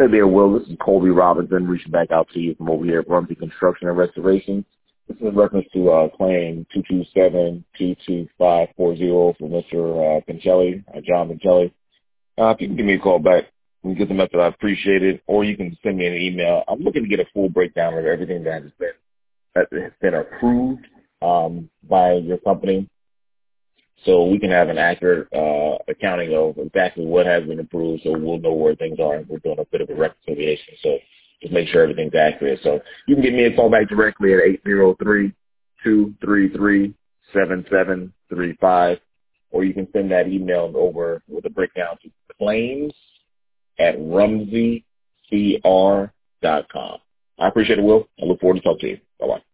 Hey there, Will. This is Colby Robinson reaching back out to you from over here at Rumsey Construction and Restoration. This is in reference to claim 227-22540 for Mr. Pincelli, John Pincelli. If you can give me a call back and get the method, I appreciate it. Or you can send me an email. I'm looking to get a full breakdown of everything that has been approved by your company, so we can have an accurate accounting of exactly what has been approved, so we'll know where things are, and we're doing a bit of a reconciliation. So just make sure everything's accurate. So you can give me a call back directly at 803-233-7735, or you can send that email over with a breakdown to claims@rumseycr.com. I appreciate it, Will. I look forward to talking to you. Bye-bye.